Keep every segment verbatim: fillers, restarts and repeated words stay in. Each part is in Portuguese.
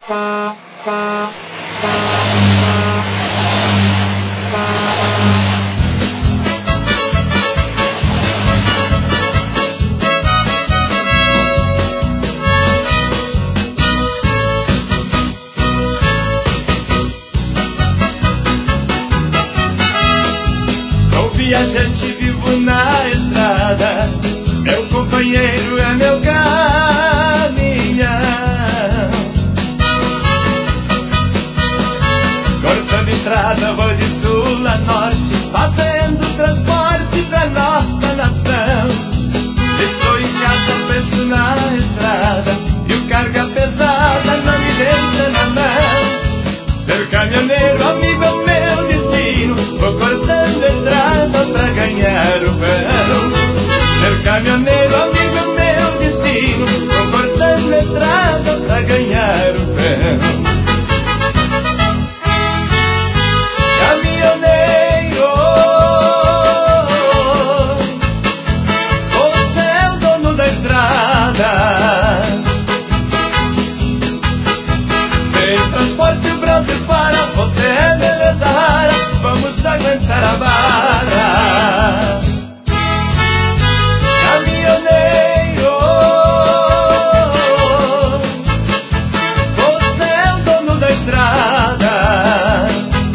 Sou viajante, vivo na estrada, meu companheiro é meu caminhão. Cortando estrada, vou de sul a norte, fazendo transporte da nossa nação. Estou em casa, penso na estrada, e o carga pesada não me deixa na mão. Ser caminhoneiro, amigo, é o meu destino, vou cortando a estrada pra ganhar o pão. Ser caminhoneiro, amigo, é o meu destino, vou cortando a estrada pra ganhar o pão. Caminhoneiro, você é o dono da estrada. Sem transporte o Brasil para, você é beleza rara, vamos aguentar a vara. Caminhoneiro, você é o dono da estrada.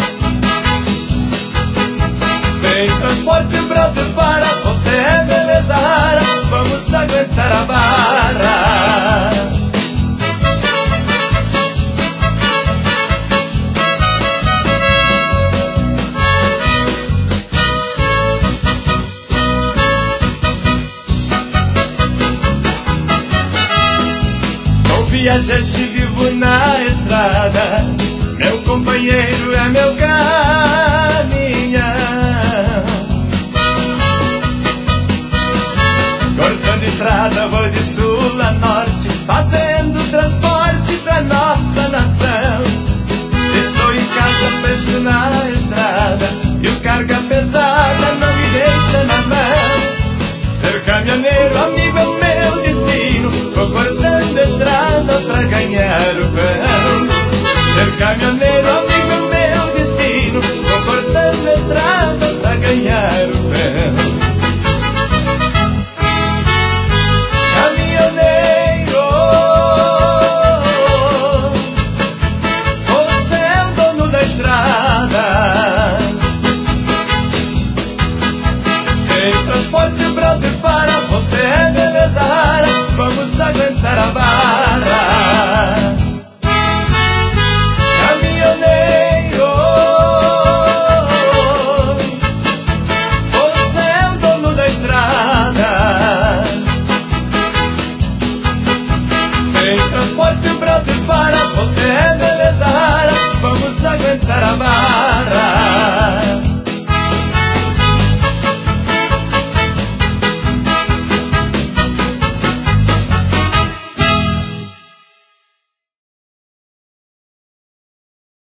Sem transporte o Brasil para, você é beleza rara, vamos aguentar a vara. Sou viajante, vivo na estrada, meu companheiro é meu